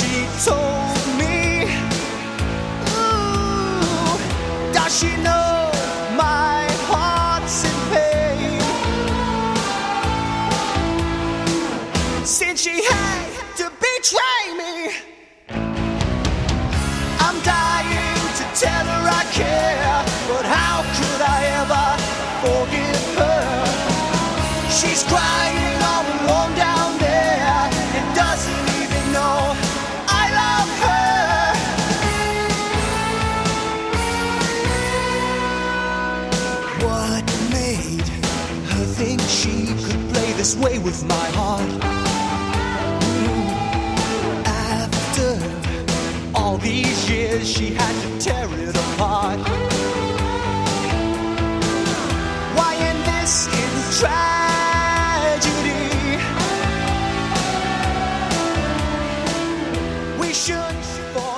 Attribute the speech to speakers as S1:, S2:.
S1: she told me. Ooh, does she know my heart's in pain? Since she had to betray me, I'm dying to tell her I care, but how could I ever forgive her? She's crying all alone down there and doesn't even know I love her. What made her think she could play this way with my heart? After all these years, she had to tear it apart. Why end this in tragedy? We should forget.